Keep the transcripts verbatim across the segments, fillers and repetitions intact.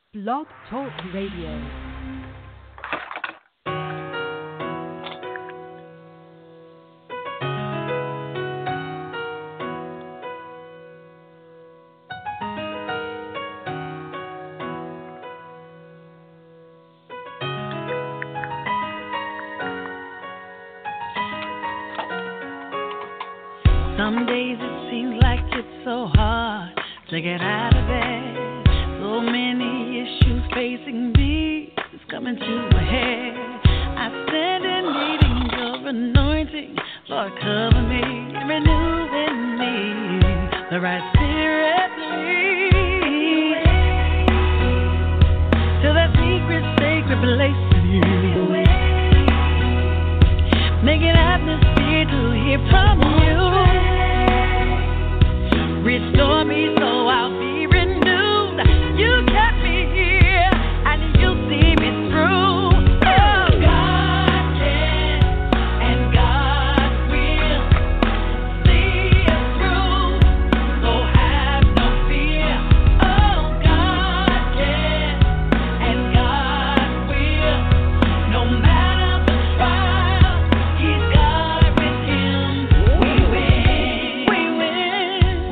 Blog Talk Radio. Some days it seems like it's so hard to get out of bed. So many issues facing me, it's coming to a head. I stand in needing your anointing, Lord, cover me, renew in me the right spirit, lead to that secret, sacred place with you. Make an atmosphere to hear from you. Restore me so I'll be renewed. You kept me here and you see me through. Oh, God can and God will see us through. So have no fear. Oh, God can and God will. No matter the trial, He's God with Him. We win. We win.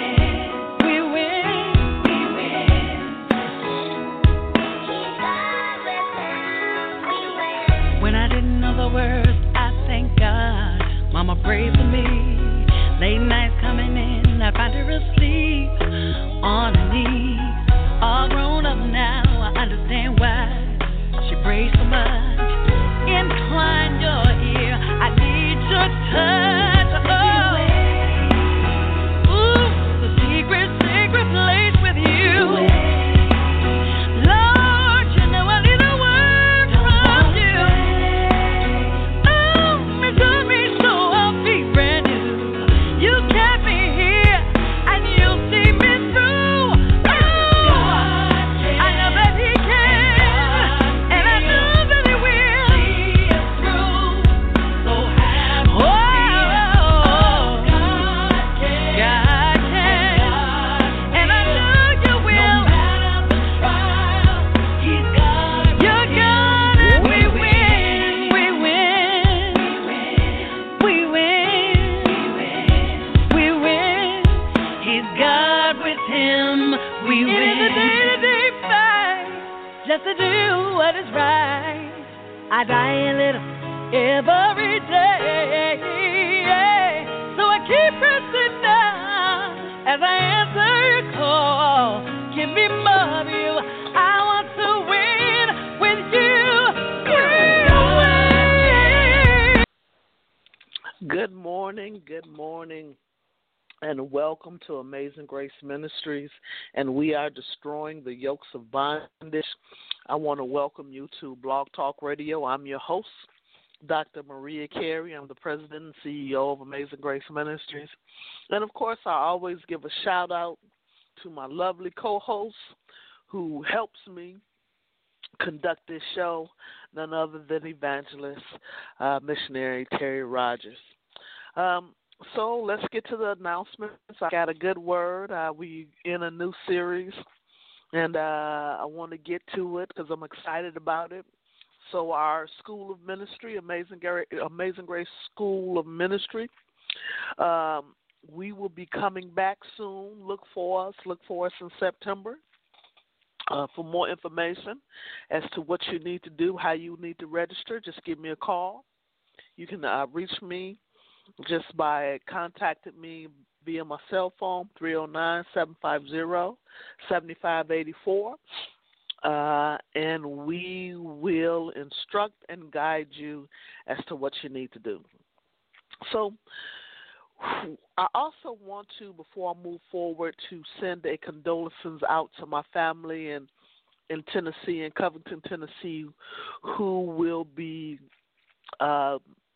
When I didn't know the words, I thank God. Mama prayed for me. Late nights coming in, I find her asleep on her knees. All grown up now, I understand why she prays so much. Incline your ear, I need your touch. Oh, ooh, the secret, secret place with you. Lord, you know I need a word from you. Oh, it took me so I'll be brand new. You kept me here and you'll see me through. Oh, I know that He can and I know that He will see us through. So have no fear. Oh, God can, God can, and I know you will. No matter the trial, He's God. You're God and we win, we win, we win, we win. He's God with Him, we win. It is a day-to-day fight, just to do what is right. I die a little every day, so I keep pressing down as I answer your call. Give me more of you. I want to win with you. We win. Good morning, good morning, and welcome to Amazing Grace Ministries, and we are destroying the yokes of bondage. I want to welcome you to Blog Talk Radio. I'm your host, Doctor Maria Carey. I'm the president and C E O of Amazing Grace Ministries. And, of course, I always give a shout-out to my lovely co-host who helps me conduct this show, none other than evangelist, uh, missionary Terry Rogers. Um, so let's get to the announcements. I got a good word. Uh, we in a new series, and uh, I want to get to it because I'm excited about it. So our School of Ministry, Amazing, Gra- Amazing Grace School of Ministry, um, we will be coming back soon. Look for us. Look for us in September. Uh, for more information as to what you need to do, how you need to register, just give me a call. You can uh, reach me just by contacting me via my cell phone, three oh nine, seven five zero, seven five eight four, uh, and we will instruct and guide you as to what you need to do. So I also want to, before I move forward, to send a condolences out to my family in, in Tennessee, in Covington, Tennessee, who will be uh,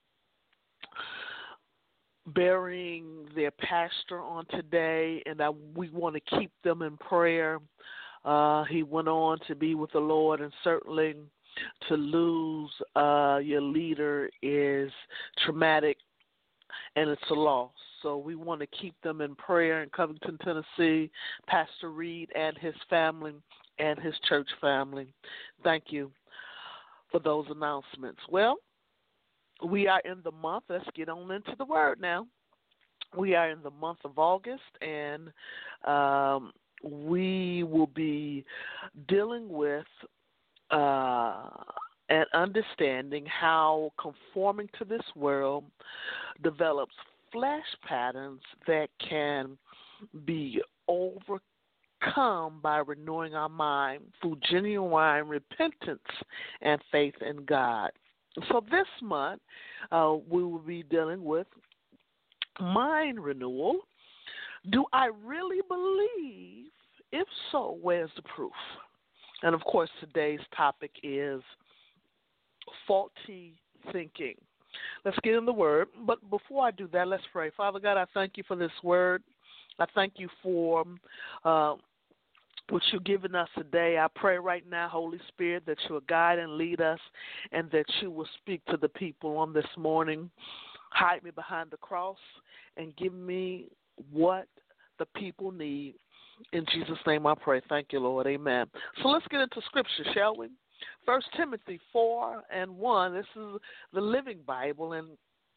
burying their pastor on today, and I, we want to keep them in prayer. Uh, he went on to be with the Lord, and certainly to lose uh, your leader is traumatic, and it's a loss. So we want to keep them in prayer in Covington, Tennessee, Pastor Reed and his family, and his church family. Thank you for those announcements. Well, we are in the month. Let's get on into the word now. We are in the month of August, and um, we will be dealing with uh, and understanding how conforming to this world develops flesh patterns that can be overcome by renewing our mind through genuine repentance and faith in God. So this month, uh, we will be dealing with mind renewal. Do I really believe? If so, where's the proof? And of course, today's topic is faulty thinking. Let's get in the word. But before I do that, let's pray. Father God, I thank you for this word. I thank you for uh, what you've given us today. I pray right now, Holy Spirit, that you will guide and lead us and that you will speak to the people on this morning. Hide me behind the cross and give me what the people need. In Jesus' name I pray. Thank you, Lord. Amen. So let's get into Scripture, shall we? First Timothy four and one. This is the Living Bible, and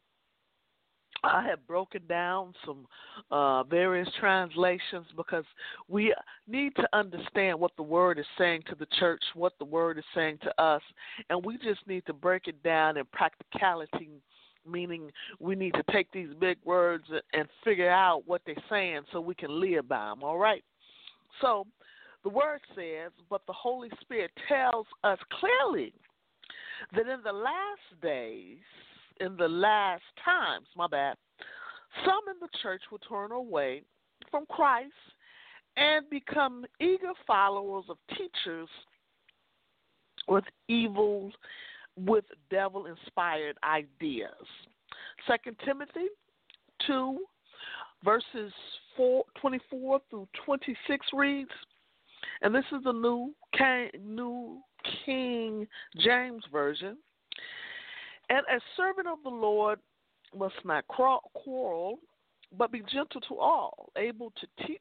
I have broken down some uh, various translations because we need to understand what the Word is saying to the church, what the Word is saying to us, and we just need to break it down in practicality, meaning we need to take these big words and figure out what they're saying so we can live by them, all right? So the Word says, but the Holy Spirit tells us clearly that in the last days, in the last times, my bad, some in the church will turn away from Christ and become eager followers of teachers with evil, with devil-inspired ideas. Second Timothy two, verses four, twenty-four through twenty-six reads, and this is the New King, New King James Version. And a servant of the Lord must not quarrel, but be gentle to all, able to teach,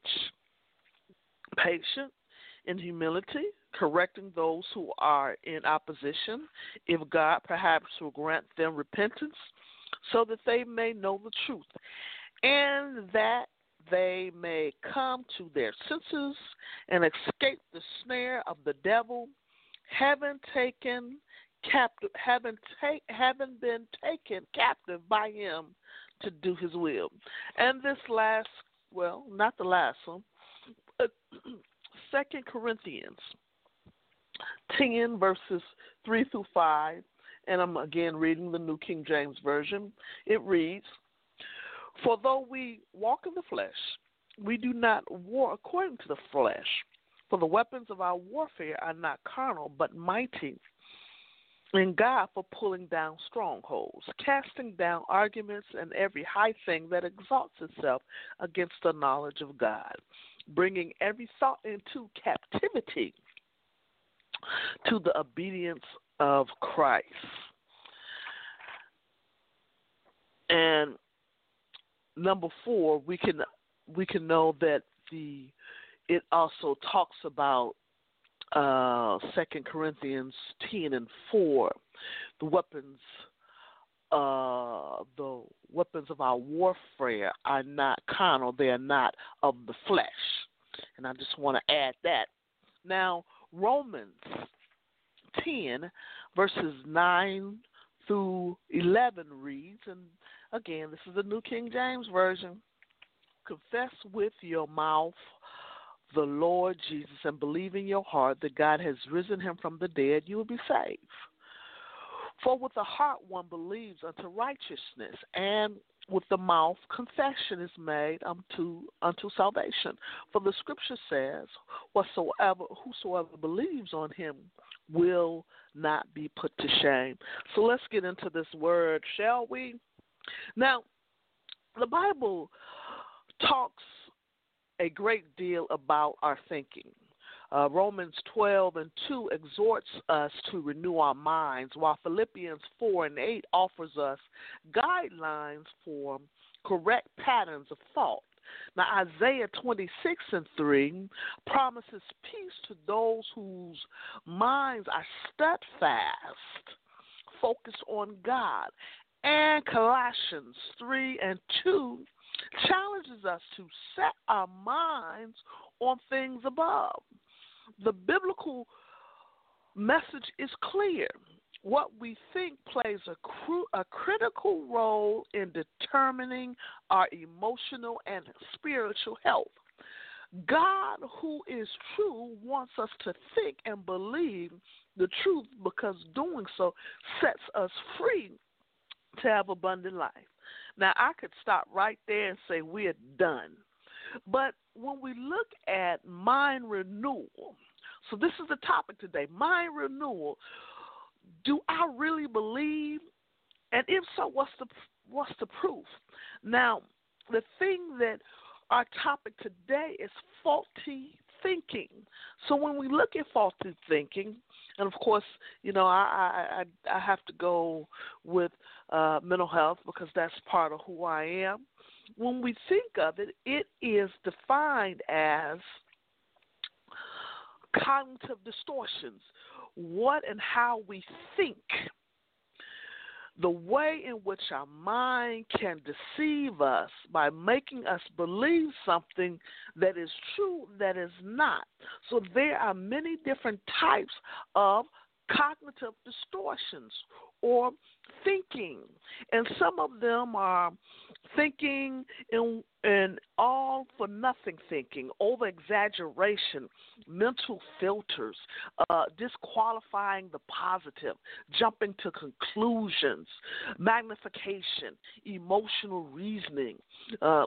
patient, in humility, correcting those who are in opposition, if God perhaps will grant them repentance, so that they may know the truth, and that they may come to their senses and escape the snare of the devil, having taken captive, having take, having been taken captive by him to do his will. And this last, well, not the last one, Second Corinthians ten, verses three through five, and I'm again reading the New King James Version. It reads, for though we walk in the flesh, we do not war according to the flesh. For the weapons of our warfare are not carnal, but mighty in God for pulling down strongholds, casting down arguments and every high thing that exalts itself against the knowledge of God, bringing every thought into captivity to the obedience of Christ. And number four, we can we can know that the it also talks about uh, Second Corinthians ten and four, the weapons, uh, the weapons of our warfare are not carnal; they are not of the flesh. And I just want to add that. Now, Romans ten, verses nine through eleven reads, and again, this is the New King James Version. Confess with your mouth the Lord Jesus and believe in your heart that God has risen him from the dead, you will be saved. For with the heart one believes unto righteousness, and with the mouth confession is made unto unto salvation. For the scripture says, whatsoever whosoever believes on him will not be put to shame. So let's get into this word, shall we? Now, the Bible talks a great deal about our thinking. Uh, Romans twelve and two exhorts us to renew our minds, while Philippians four and eight offers us guidelines for correct patterns of thought Now, Isaiah twenty-six and three promises peace to those whose minds are steadfast, focused on God. And Colossians three and two challenges us to set our minds on things above. The biblical message is clear. What we think plays a, cru- a critical role in determining our emotional and spiritual health. God, who is true, wants us to think and believe the truth because doing so sets us free to have abundant life. Now, I could stop right there and say we're done. But when we look at mind renewal, so this is the topic today, mind renewal, do I really believe? And if so, what's the what's the proof? Now, the thing that our topic today is faulty thinking. So when we look at faulty thinking, and of course, you know, I I, I have to go with uh, mental health because that's part of who I am. When we think of it, it is defined as cognitive distortions, what and how we think, the way in which our mind can deceive us by making us believe something that is true that is not. So there are many different types of cognitive distortions or thinking, and some of them are thinking in, in all for nothing thinking, over exaggeration, mental filters, uh, disqualifying the positive, jumping to conclusions, magnification, emotional reasoning, uh,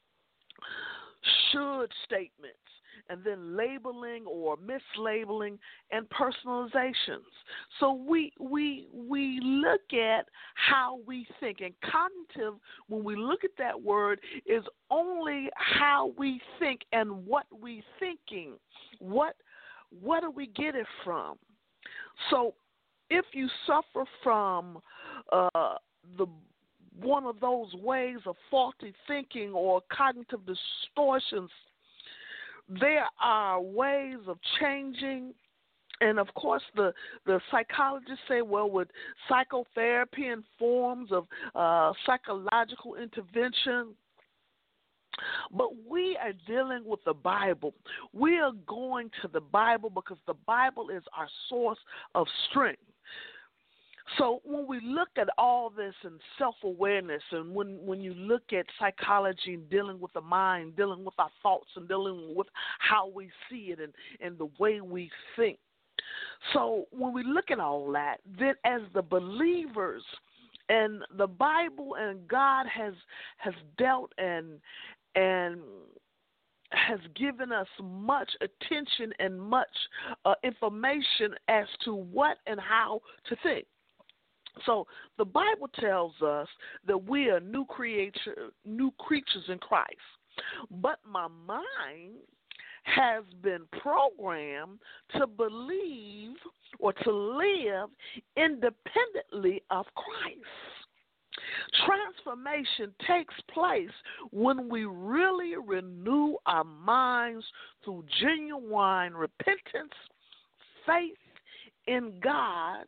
should statements, and then labeling or mislabeling and personalizations. So we we we look at how we think, and cognitive, when we look at that word, is only how we think and what we thinking. What what do we get it from? So if you suffer from uh, the one of those ways of faulty thinking or cognitive distortions, there are ways of changing, and of course the, the psychologists say, well, with psychotherapy and forms of uh, psychological intervention, but we are dealing with the Bible. We are going to the Bible because the Bible is our source of strength. So when we look at all this and self-awareness, and when, when you look at psychology and dealing with the mind, dealing with our thoughts and dealing with how we see it and, and the way we think. So when we look at all that, then as the believers, and the Bible and God has has dealt and and has given us much attention and much uh, information as to what and how to think. So the Bible tells us that we are new creature, new creatures in Christ. But my mind has been programmed to believe or to live independently of Christ. Transformation takes place when we really renew our minds through genuine repentance, faith in God,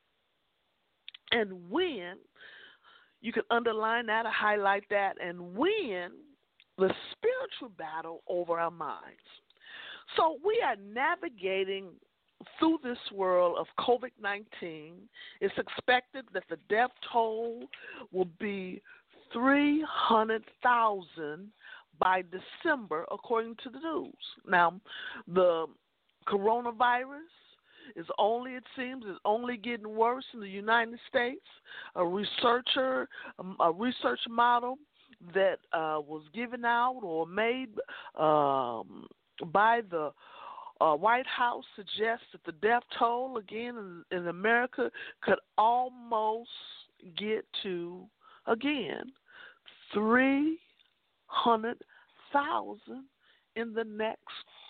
and when, you can underline that or highlight that, and win the spiritual battle over our minds. So we are navigating through this world of COVID nineteen. It's expected that the death toll will be three hundred thousand by December, according to the news. Now, the coronavirus is only, it seems, is only getting worse in the United States. A researcher, a research model that uh, was given out or made um, by the uh, White House suggests that the death toll, again, in, in America could almost get to, again, three hundred thousand in the next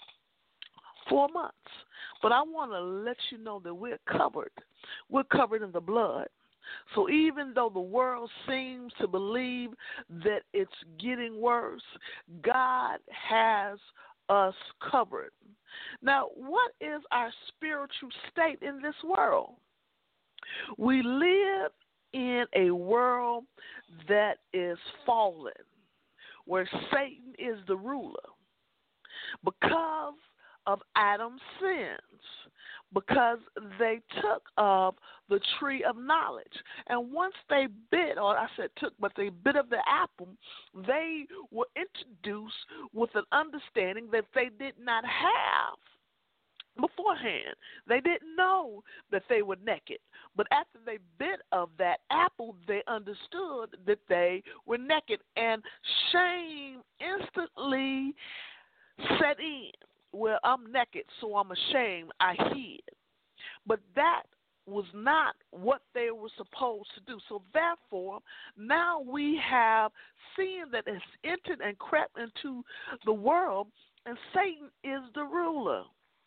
four months. But I want to let you know that we're covered. We're covered in the blood. So even though the world seems to believe that it's getting worse, God has us covered. Now, what is our spiritual state in this world? We live in a world that is fallen, where Satan is the ruler because of Adam's sins, because they took of the tree of knowledge. And once they bit, or I said took, but they bit of the apple, they were introduced with an understanding that they did not have beforehand. They didn't know that they were naked. But after they bit of that apple, they understood that they were naked. And shame instantly set in. Well, I'm naked, so I'm ashamed. I hid. But that was not what they were supposed to do. So therefore, now we have sin that has entered and crept into the world, and Satan is the ruler.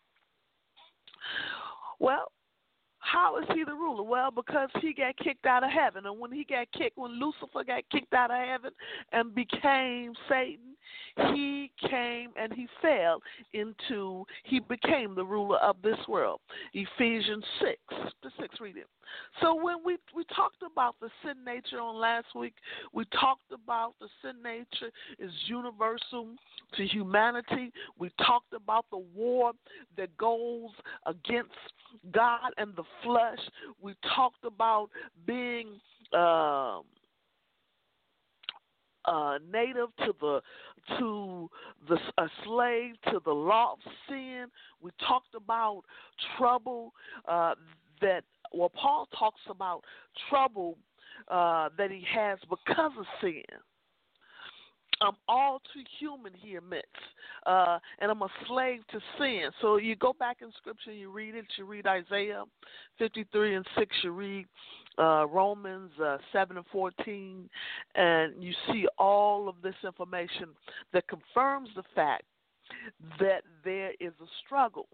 Well, how is he the ruler? Well, because he got kicked out of heaven. And when he got kicked, when Lucifer got kicked out of heaven and became Satan, he came and he fell into, he became the ruler of this world. Ephesians six, the six, read it. So when we, we talked about the sin nature on last week, we talked about the sin nature is universal to humanity. We talked about the war that goes against God and the flesh. We talked about being um, uh, native to the to the a slave to the law of sin. We talked about trouble uh, that well Paul talks about trouble uh, that he has because of sin. I'm all too human, he admits, uh, and I'm a slave to sin. So you go back in Scripture, you read it, you read Isaiah fifty-three and six, you read uh, Romans uh, seven and fourteen, and you see all of this information that confirms the fact that there is a struggle.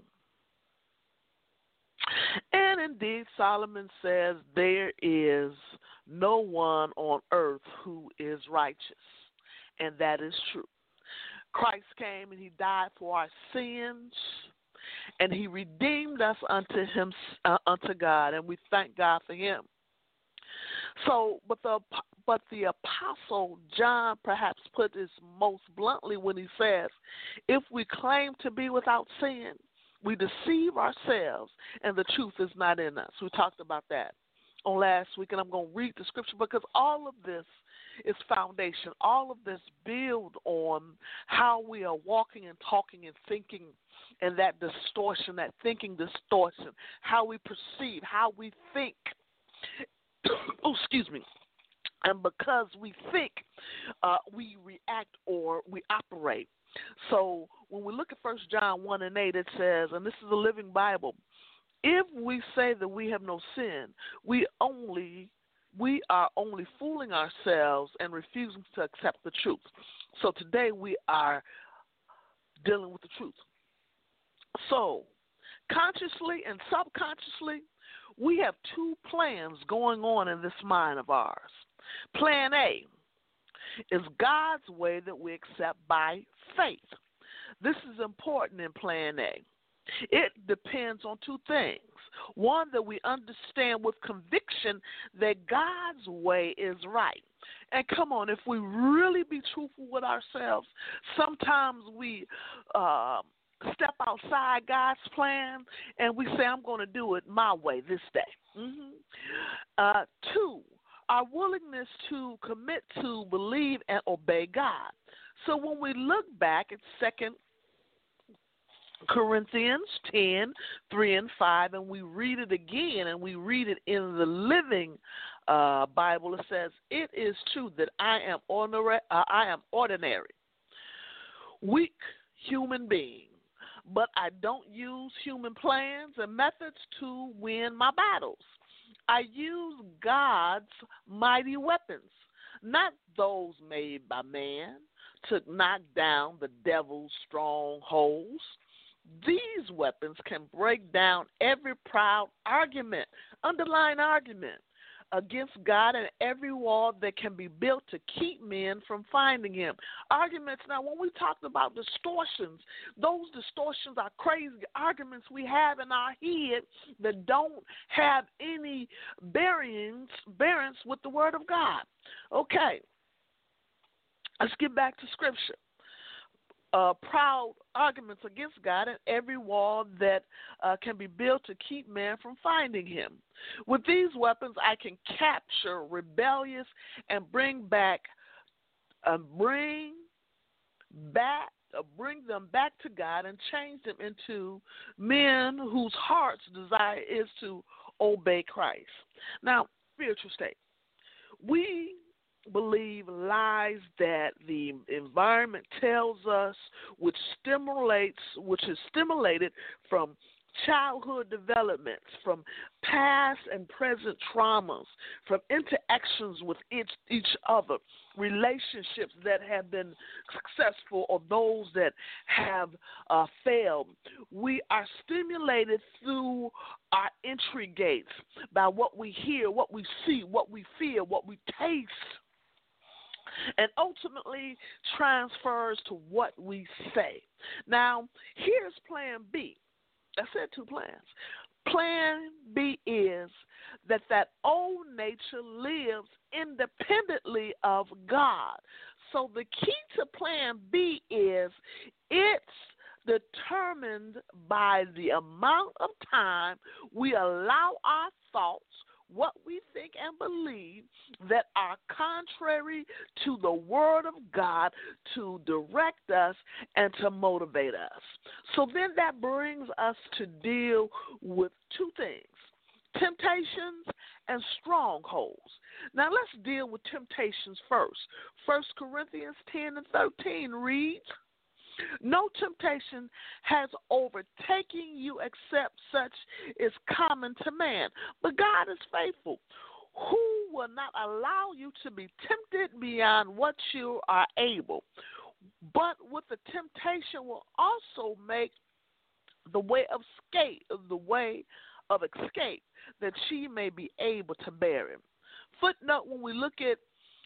And indeed, Solomon says there is no one on earth who is righteous. And that is true. Christ came and he died for our sins, and he redeemed us unto him, uh, unto God, and we thank God for him. So, but the but the apostle John perhaps put this most bluntly when he says, if we claim to be without sin, we deceive ourselves, and the truth is not in us. We talked about that on last week, and I'm going to read the scripture because all of this is foundation. All of this build on how we are walking and talking and thinking, and that distortion, that thinking distortion, how we perceive, how we think. Oh, excuse me. And because we think, uh, we react or we operate. So when we look at First John one and eight, it says, and this is a living Bible, if we say that we have no sin, we only we are only fooling ourselves and refusing to accept the truth. So today we are dealing with the truth. So consciously and subconsciously, we have two plans going on in this mind of ours. Plan A is God's way that we accept by faith. This is important in Plan A. It depends on two things. One, that we understand with conviction that God's way is right. And come on, if we really be truthful with ourselves, sometimes we uh, step outside God's plan and we say, I'm going to do it my way this day. Mm-hmm. Uh, two, our willingness to commit to believe and obey God. So when we look back at Second Corinthians ten, three and five, and we read it again, and we read it in the Living uh, Bible. It says, it is true that I am ordinary, uh, I am ordinary, weak human being, but I don't use human plans and methods to win my battles. I use God's mighty weapons, not those made by man, to knock down the devil's strongholds. These weapons can break down every proud argument, underlying argument, against God and every wall that can be built to keep men from finding him. Arguments, now when we talk about distortions, those distortions are crazy arguments we have in our head that don't have any bearings, bearings with the Word of God. Okay, let's get back to Scripture. Uh, proud arguments against God and every wall that uh, can be built to keep man from finding him. With these weapons, I can capture rebellious and bring back, uh, bring back, uh, bring them back to God and change them into men whose heart's desire is to obey Christ. Now, spiritual state. We believe lies that the environment tells us, which stimulates, which is stimulated from childhood developments, from past and present traumas, from interactions with each, each other, relationships that have been successful or those that have uh, failed. We are stimulated through our entry gates by what we hear, what we see, what we feel, what we taste, and ultimately transfers to what we say. Now, here's plan B. I said two plans. Plan B is that that old nature lives independently of God. So the key to plan B is it's determined by the amount of time we allow our thoughts, what we think and believe, that are contrary to the Word of God to direct us and to motivate us. So then that brings us to deal with two things: temptations and strongholds. Now let's deal with temptations first. First Corinthians ten and thirteen reads, "No temptation has overtaken you except such is common to man. But God is faithful, who will not allow you to be tempted beyond what you are able. But with the temptation will also make the way of escape, the way of escape, that she may be able to bear it." Footnote: when we look at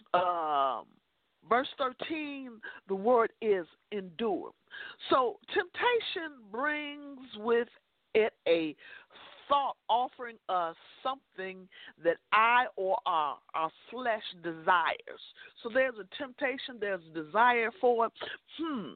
um, verse thirteen, the word is endure. So temptation brings with it a thought offering us something that I or our, our flesh desires. So there's a temptation, there's a desire for it. Hmm.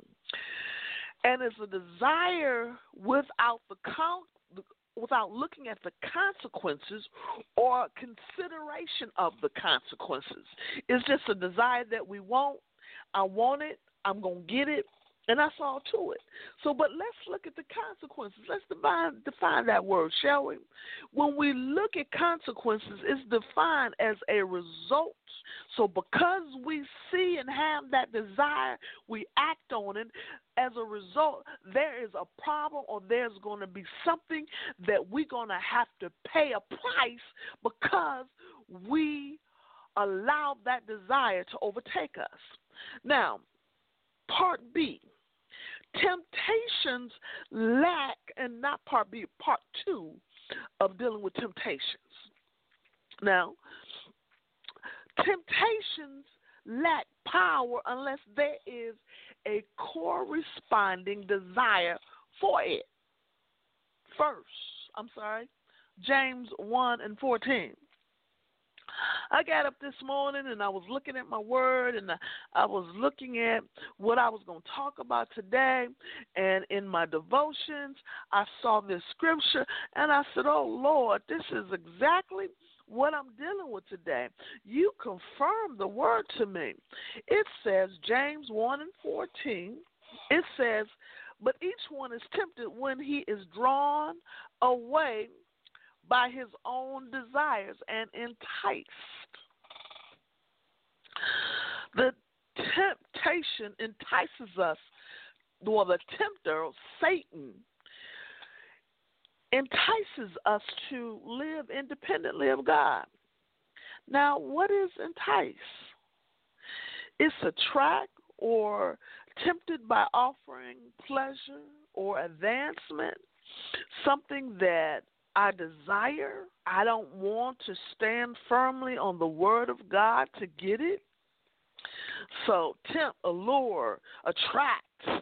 And it's a desire without the count, without looking at the consequences or consideration of the consequences. It's just a desire that we want. I want it. I'm going to get it. And that's all to it. So, but let's look at the consequences. Let's define, define that word, shall we? When we look at consequences, it's defined as a result. So because we see and have that desire, we act on it. As a result, there is a problem, or there's going to be something that we're going to have to pay a price because we allowed that desire to overtake us. Now, part B. Temptations lack, and not part B, part two of dealing with temptations. Now, temptations lack power unless there is a corresponding desire for it. First, I'm sorry, James one and fourteen. I got up this morning and I was looking at my word, and I, I was looking at what I was going to talk about today. And in my devotions, I saw this scripture and I said, oh, Lord, this is exactly what I'm dealing with today. You confirmed the word to me. It says, James one and fourteen, it says, but each one is tempted when he is drawn away by his own desires and enticed. The temptation entices us, well, the tempter, Satan, entices us to live independently of God. Now, what is entice? It's attract or tempted by offering pleasure or advancement, something that I desire. I don't want to stand firmly on the word of God to get it. So tempt, allure, attract.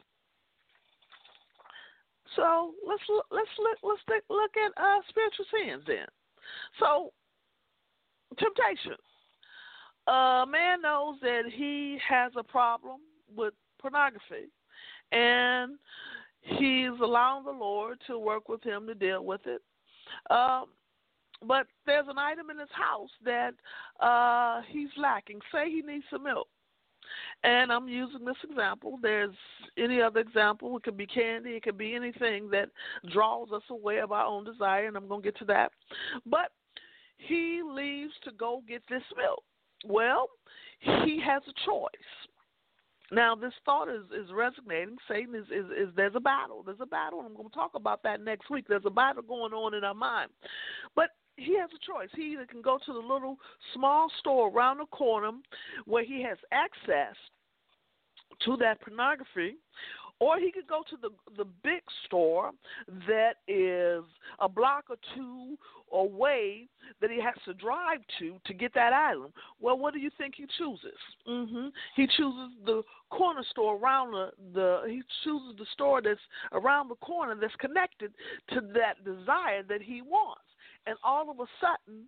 So let's look, let's look, let's take, look at uh, spiritual sins then. So temptation. A man knows that he has a problem with pornography, and he's allowing the Lord to work with him to deal with it. Um, but there's an item in his house that uh, he's lacking. Say he needs some milk. And I'm using this example. There's any other example. It could be candy. It could be anything that draws us away of our own desire, and I'm going to get to that. But he leaves to go get this milk. Well, he has a choice. Now, this thought is, is resonating. Satan is, is, is there's a battle. There's a battle, and I'm going to talk about that next week. There's a battle going on in our mind. But he has a choice. He either can go to the little small store around the corner where he has access to that pornography, or he could go to the the big store that is a block or two away that he has to drive to to get that item. Well, what do you think he chooses? Mm-hmm. He chooses the corner store around the, the he chooses the store that's around the corner that's connected to that desire that he wants. And all of a sudden,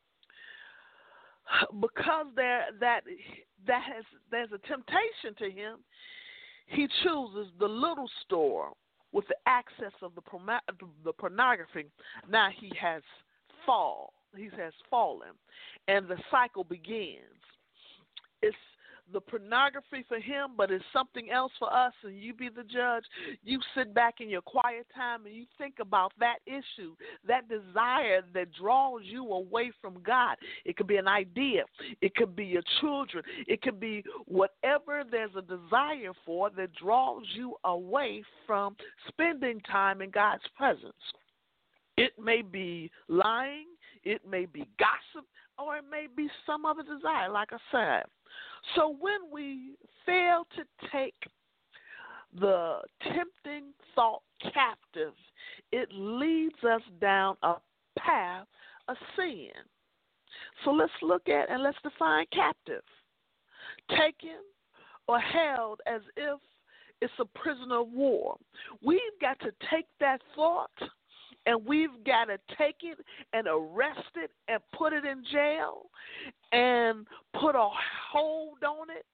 because there that that has there's a temptation to him, he chooses the little store with the access of the the pornography. Now he has fall. He has fallen, and the cycle begins. It's the pornography for him, but it's something else for us, and you be the judge. You sit back in your quiet time and you think about that issue, that desire that draws you away from God. It could be an idea. It could be your children. It could be whatever there's a desire for that draws you away from spending time in God's presence. It may be lying. It may be gossip, or it may be some other desire, like I said. So when we fail to take the tempting thought captive, it leads us down a path of sin. So let's look at and let's define captive. Taken or held as if it's a prisoner of war. We've got to take that thought and we've got to take it and arrest it and put it in jail and put a hold on it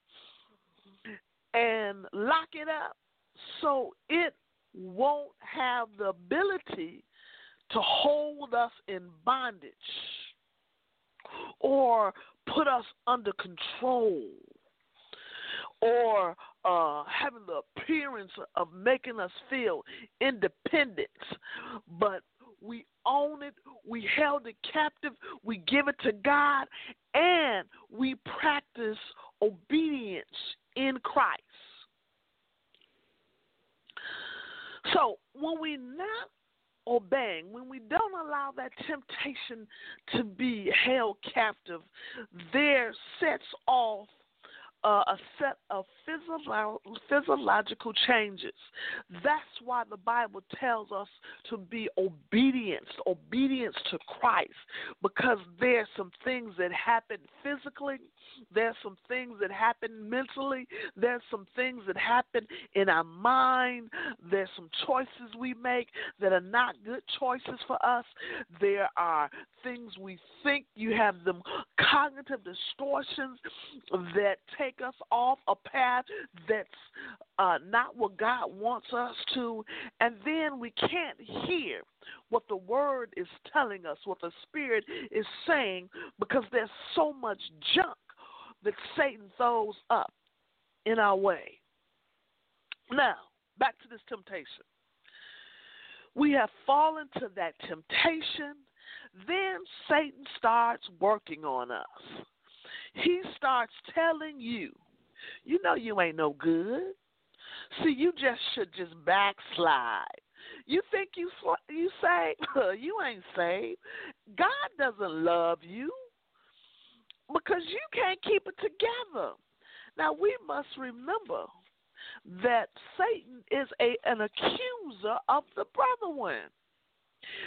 and lock it up so it won't have the ability to hold us in bondage or put us under control or uh, having the appearance of making us feel independent. But we own it, we held it captive, we give it to God, and we practice obedience in Christ. So when we not obeying, when we don't allow that temptation to be held captive, there sets off Uh, a set of physio- physiological changes. That's why the Bible tells us to be obedience, obedience to Christ, because there's some things that happen physically, there's some things that happen mentally, there's some things that happen in our mind, there's some choices we make that are not good choices for us. There are things we think, you have them cognitive distortions that take us off a path that's uh, not what God wants us to, and then we can't hear what the Word is telling us, what the Spirit is saying, because there's so much junk that Satan throws up in our way. Now, back to this temptation. We have fallen to that temptation. Then Satan starts working on us. He starts telling you, you know you ain't no good. See, you just should just backslide. You think you you saved? You ain't saved. God doesn't love you because you can't keep it together. Now, we must remember that Satan is a an accuser of the brethren.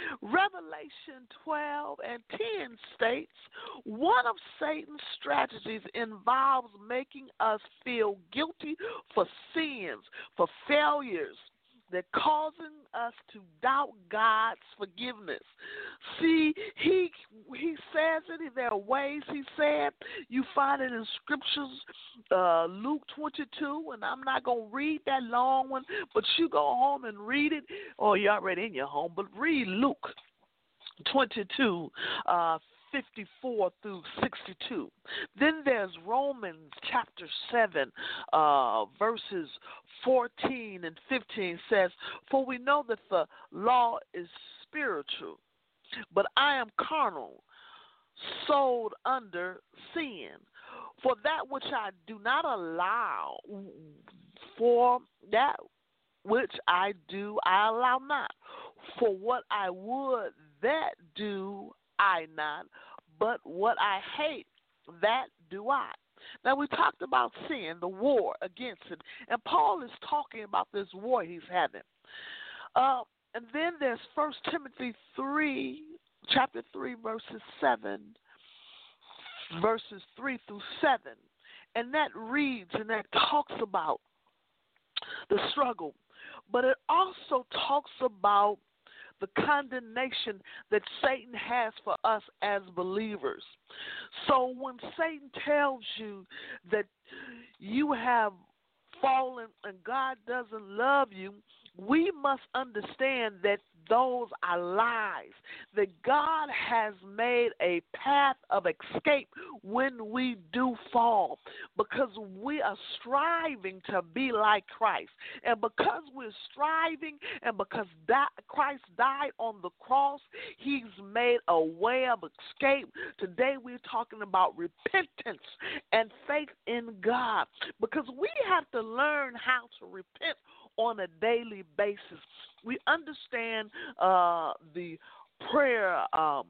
Revelation twelve and ten states, one of Satan's strategies involves making us feel guilty for sins, for failures, that causing us to doubt God's forgiveness. See, he he says it. There are ways he said. You find it in scriptures, uh, Luke twenty-two, and I'm not going to read that long one, but you go home and read it, or you're already in your home, but read Luke twenty-two, uh, fifty-four through sixty-two. Then there's Romans chapter seven, uh, verses fourteen and fifteen says, "For we know that the law is spiritual, but I am carnal, sold under sin. For that which I do not allow, for that which I do, I allow not. For what I would, that do I not, but what I hate, that do I." Now, we talked about sin, the war against it, and Paul is talking about this war he's having. Uh, and then there's First Timothy three, chapter three, verses seven, verses three through seven, and that reads and that talks about the struggle, but it also talks about the condemnation that Satan has for us as believers. So when Satan tells you that you have fallen and God doesn't love you, we must understand that those are lies, that God has made a path of escape when we do fall, because we are striving to be like Christ. And because we're striving and because that Christ died on the cross, he's made a way of escape. Today we're talking about repentance and faith in God, because we have to learn how to repent on a daily basis. We understand uh, the prayer um,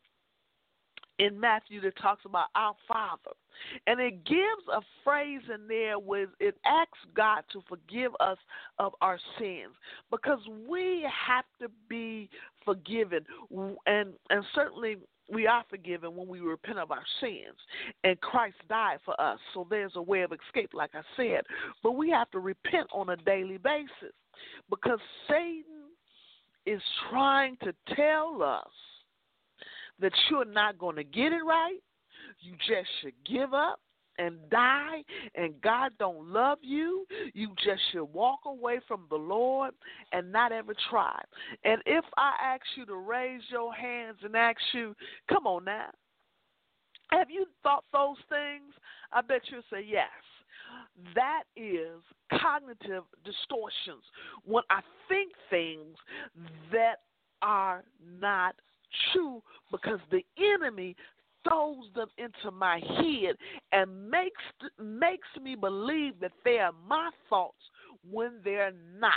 in Matthew that talks about our Father. And it gives a phrase in there where it asks God to forgive us of our sins, because we have to be forgiven. And, and certainly we are forgiven when we repent of our sins, and Christ died for us. So there's a way of escape, like I said. But we have to repent on a daily basis, because Satan is trying to tell us that you're not going to get it right. You just should give up and die, and God don't love you. You just should walk away from the Lord and not ever try. And if I ask you to raise your hands and ask you, come on now, have you thought those things? I bet you'll say yes. That is cognitive distortions. When I think things that are not true, because the enemy throws them into my head and makes makes me believe that they are my thoughts when they're not.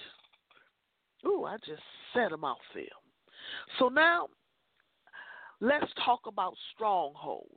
Ooh, I just said a mouthful. So now, let's talk about strongholds.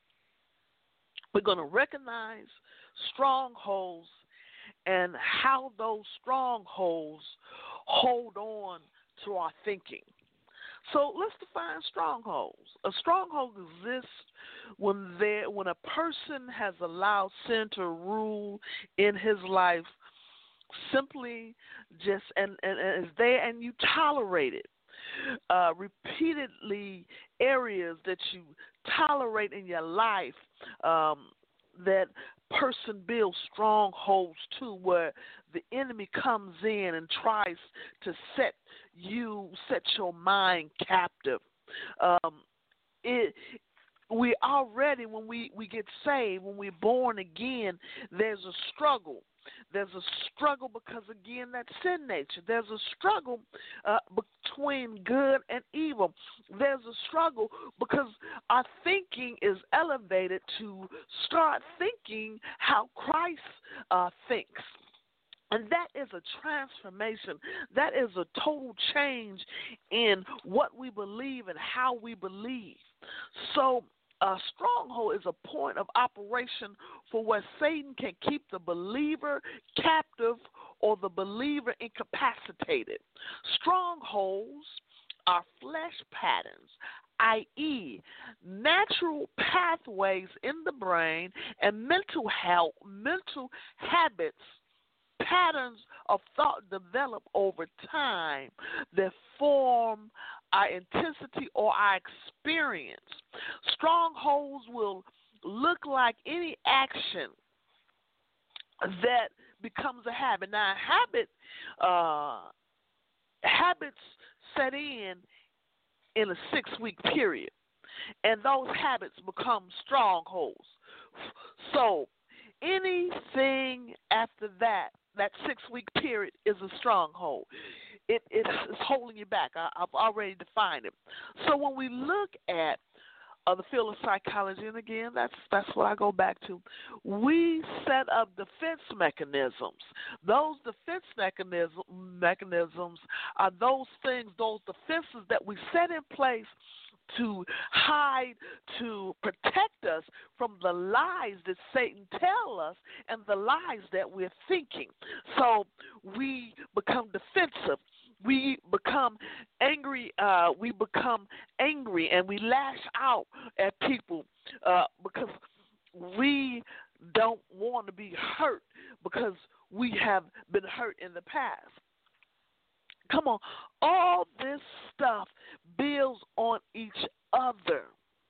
We're going to recognize strongholds and how those strongholds hold on to our thinking. So let's define strongholds. A stronghold exists when there, when a person has allowed sin to rule in his life, simply just and, and, and is there, and you tolerate it. Uh, repeatedly, areas that you tolerate in your life, um, that person builds strongholds to, where the enemy comes in and tries to set you, set your mind captive. Um, it, we already, when we, we get saved, when we're born again, there's a struggle. There's a struggle because, again, that's sin nature. There's a struggle uh, between good and evil. There's a struggle because our thinking is elevated to start thinking how Christ uh, thinks. And that is a transformation. That is a total change in what we believe and how we believe. So a stronghold is a point of operation for where Satan can keep the believer captive or the believer incapacitated. Strongholds are flesh patterns, that is, natural pathways in the brain and mental health, mental habits, patterns of thought develop over time that form our intensity or our experience. Strongholds will look like any action that becomes a habit. Now, habit, uh, habits set in in a six-week period, and those habits become strongholds. So anything after that, that six-week period is a stronghold. It, it's, it's holding you back. I, I've already defined it. So when we look at uh, the field of psychology, and again, that's that's what I go back to, we set up defense mechanisms. Those defense mechanism, mechanisms are those things, those defenses that we set in place to hide, to protect us from the lies that Satan tells us and the lies that we're thinking. So we become defensive. We become angry. Uh, we become angry, and we lash out at people uh, because we don't want to be hurt because we have been hurt in the past. Come on, all this stuff builds on each other.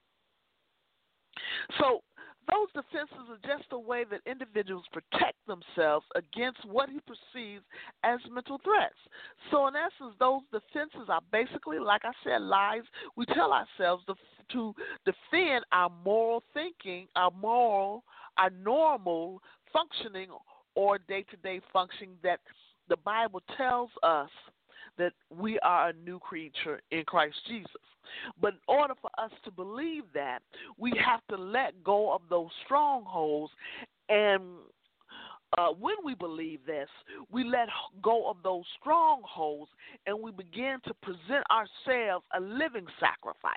So those defenses are just a way that individuals protect themselves against what he perceives as mental threats. So in essence, those defenses are basically, like I said, lies we tell ourselves to, to defend our moral thinking, our moral, our normal functioning or day-to-day functioning that the Bible tells us that we are a new creature in Christ Jesus. But in order for us to believe that, we have to let go of those strongholds. And uh, when we believe this, we let go of those strongholds and we begin to present ourselves a living sacrifice.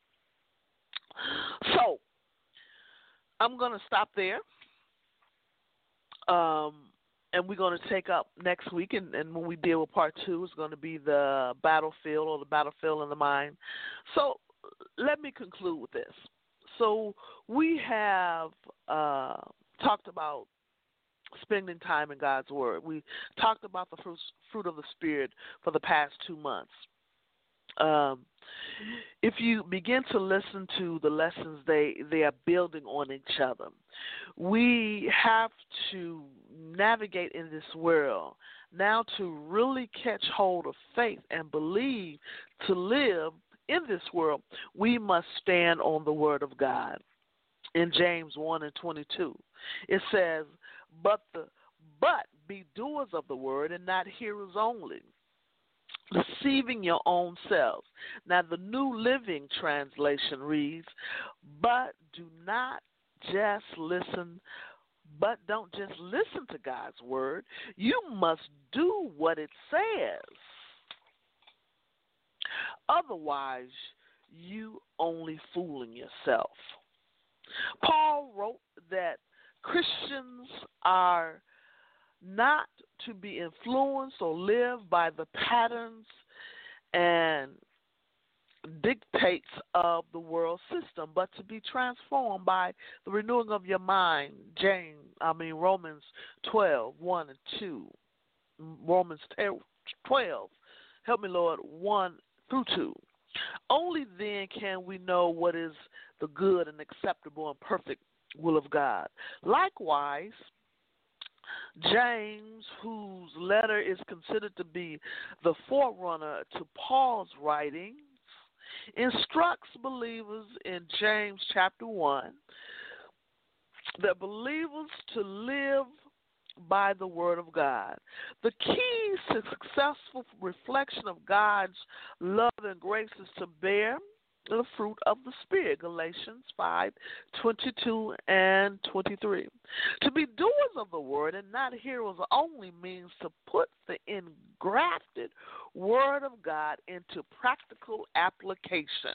So I'm going to stop there. Um, And we're going to take up next week, and, and when we deal with part two, it's going to be the battlefield or the battlefield in the mind. So let me conclude with this. So we have uh, talked about spending time in God's Word. We talked about the fruit, fruit of the Spirit for the past two months. Um, if you begin to listen to the lessons, they, they are building on each other. We have to navigate in this world now to really catch hold of faith and believe to live in this world. We must stand on the Word of God. In James one and twenty-two, it says, but, the, but be doers of the Word and not hearers only, deceiving your own selves. Now, the New Living Translation reads, but do not just listen, but don't just listen to God's word. You must do what it says. Otherwise, you only fooling yourself. Paul wrote that Christians are not to be influenced or live by the patterns and dictates of the world system, but to be transformed by the renewing of your mind. James, I mean Romans twelve, one and two. Romans twelve, help me Lord, one through two. Only then can we know what is the good and acceptable and perfect will of God. Likewise, James, whose letter is considered to be the forerunner to Paul's writings, instructs believers in James chapter one that believers to live by the word of God. The key to successful reflection of God's love and grace is to bear the fruit of the Spirit, Galatians five, twenty-two and twenty-three. To be doers of the word and not hearers only means to put the engrafted word of God into practical application.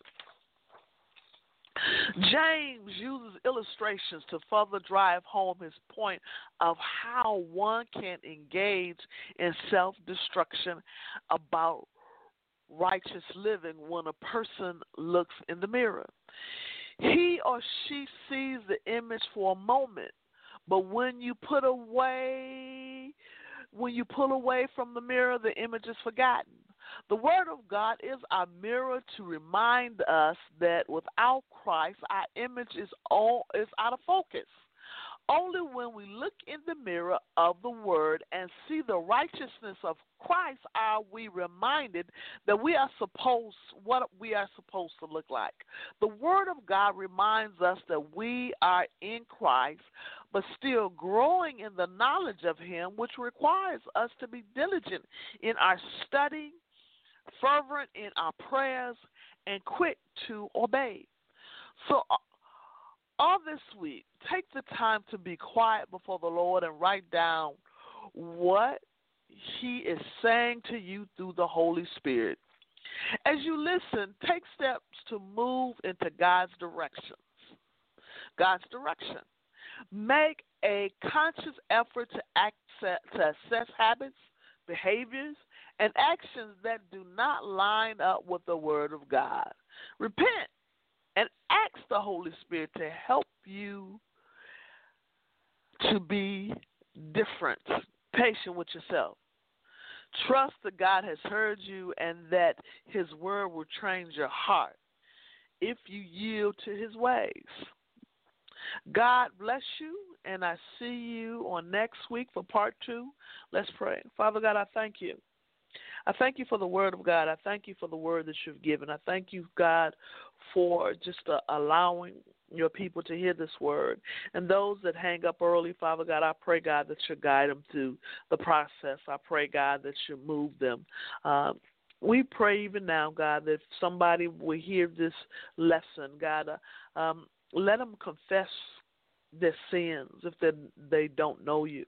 James uses illustrations to further drive home his point of how one can engage in self-destruction about righteous living when a person looks in the mirror. He or she sees the image for a moment, but when you put away, when you pull away from the mirror, the image is forgotten. The Word of God is our mirror to remind us that without Christ, our image is all is out of focus. Only when we look in the mirror of the Word and see the righteousness of Christ are we reminded that we are supposed, what we are supposed to look like. The Word of God reminds us that we are in Christ, but still growing in the knowledge of Him, which requires us to be diligent in our study, fervent in our prayers, and quick to obey. So, all this week, take the time to be quiet before the Lord and write down what He is saying to you through the Holy Spirit. As you listen, take steps to move into God's directions. God's direction. Make a conscious effort to access, to assess habits, behaviors, and actions that do not line up with the Word of God. Repent and ask the Holy Spirit to help you to be different, patient with yourself. Trust that God has heard you and that His Word will change your heart if you yield to His ways. God bless you, and I see you on next week for part two. Let's pray. Father God, I thank you. I thank you for the Word of God. I thank you for the word that you've given. I thank you, God, for just uh, allowing your people to hear this word. And those that hang up early, Father God, I pray, God, that you guide them through the process. I pray, God, that you move them. Um, we pray even now, God, that if somebody will hear this lesson, God, uh, um, let them confess their sins if they, they don't know you.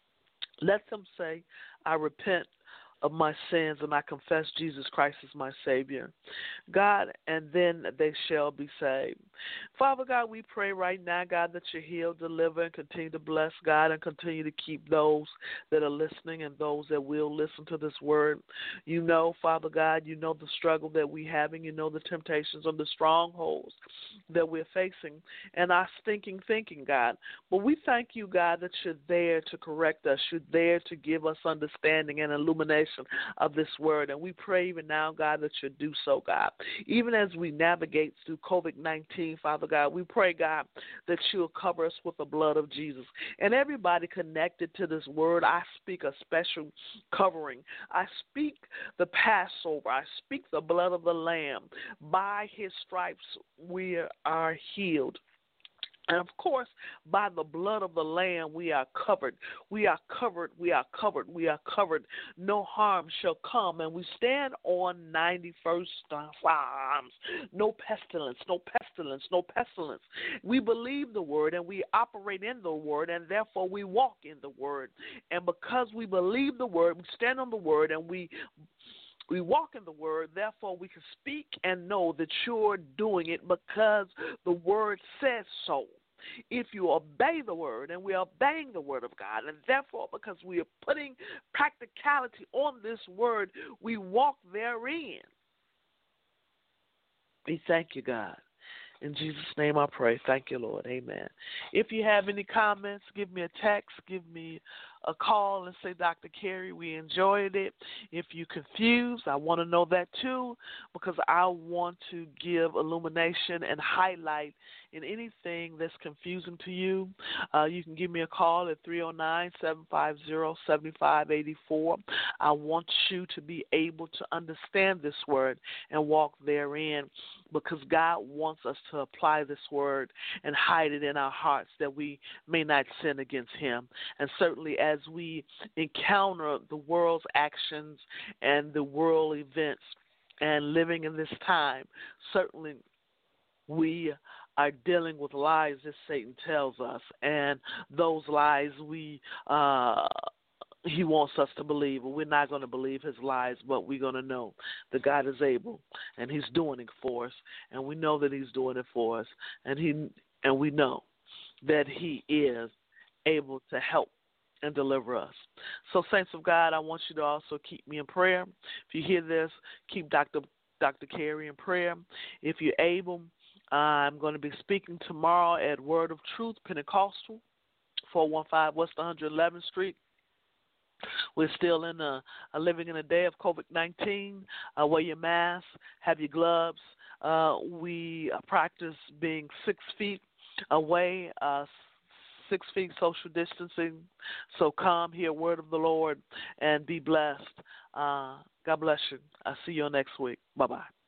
Let them say, I repent of my sins, and I confess Jesus Christ as my Savior. God, and then they shall be saved. Father God, we pray right now, God, that you heal, deliver, and continue to bless, God, and continue to keep those that are listening and those that will listen to this word. You know, Father God, you know the struggle that we're having. You know the temptations of the strongholds that we're facing and our stinking thinking, God. But we thank you, God, that you're there to correct us. You're there to give us understanding and illumination of this word. And we pray even now, God, that you do so, God. Even as we navigate through COVID nineteen, Father God, we pray, God, that you'll cover us with the blood of Jesus. And everybody connected to this word, I speak a special covering. I speak the Passover. I speak the blood of the Lamb. By his stripes we are healed. And, of course, by the blood of the Lamb, we are covered. We are covered. We are covered. We are covered. No harm shall come. And we stand on ninety-first Psalms. No pestilence, no pestilence, no pestilence. We believe the word, and we operate in the word, and therefore we walk in the word. And because we believe the word, we stand on the word, and we We walk in the word, therefore we can speak and know that you're doing it because the word says so. If you obey the word, and we are obeying the word of God, and therefore because we are putting practicality on this word, we walk therein. We thank you, God. In Jesus' name I pray. Thank you, Lord. Amen. If you have any comments, give me a text, give me a call and say, Doctor Carey, we enjoyed it. If you're confused, I want to know that too, because I want to give illumination and highlight in anything that's confusing to you. Uh, you can give me a call at three oh nine, seven five zero, seven five eight four. I want you to be able to understand this word and walk therein, because God wants us to apply this word and hide it in our hearts that we may not sin against him. And certainly as we encounter the world's actions and the world events and living in this time, certainly we are dealing with lies that Satan tells us, and those lies we uh, he wants us to believe. We're not going to believe his lies, but we're going to know that God is able, and he's doing it for us, and we know that he's doing it for us, and he and we know that he is able to help and deliver us. So, saints of God, I want you to also keep me in prayer. If you hear this, keep Doctor Doctor Carey in prayer. If you're able, uh, I'm going to be speaking tomorrow at Word of Truth Pentecostal, four one five West one eleventh Street. We're still in a, a living in a day of COVID nineteen. Uh, wear your mask, have your gloves. Uh, we practice being six feet away, uh, six feet social distancing. So come, hear word of the Lord, and be blessed. Uh, God bless you. I'll see you next week. Bye-bye.